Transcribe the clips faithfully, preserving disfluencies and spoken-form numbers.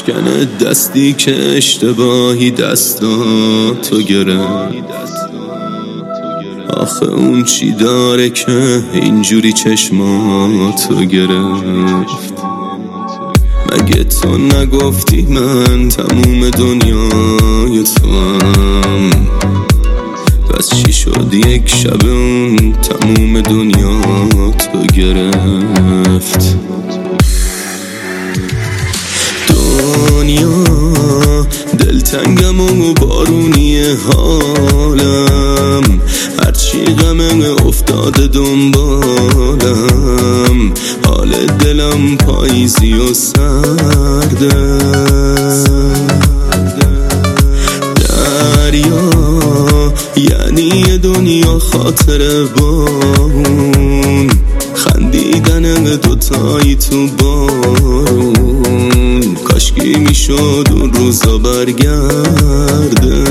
بشکنه دستی که اشتباهی دستاتو گرفت. آخه اون چی داره که اینجوری چشماتو گرفت؟ مگه تو نگفتی من تموم دنیای تو هم؟ پس چی شد یک شب اون تموم دنیا تو گرفت؟ دنیا دلتنگم و بارونی حالم، هرچی غم افتاده دنبالم، حال دلم پاییزی و سرده. دریا یعنی یه دنیا خاطره با اون خندیدن دوتایی تو بارون، کاشکی میشد اون روزا برگرده.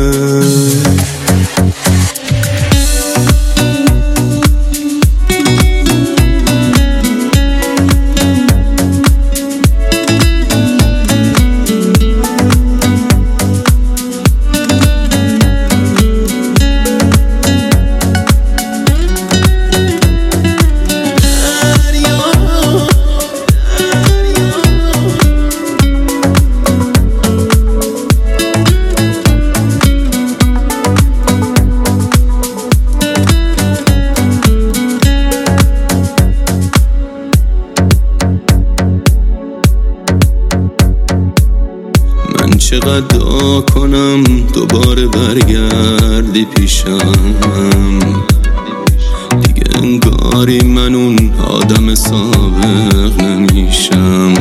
چقدر دعا کنم دوباره برگردی پیشم، دیگه انگاری من اون آدم سابق نمیشم.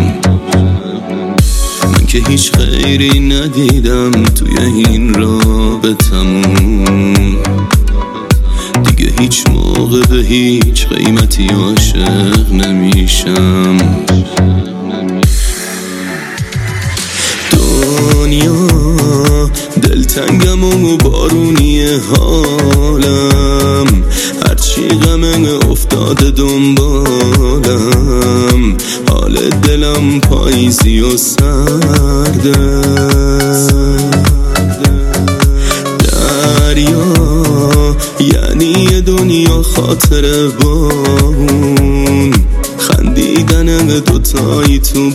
من که هیچ خیری ندیدم توی این رابطمون، دیگه هیچ موقع به هیچ قیمتی عاشق نمیشم. دنیا دلتنگم و بارونی حالم، هرچی غم افتاده دنبالم، حال دلم پاییزی و سرده. دریا یعنی یه دنیا خاطره با اون خندیدن دوتایی تو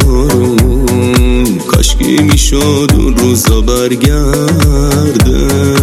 بارون، کاشکی میشد اون روزا برگرده.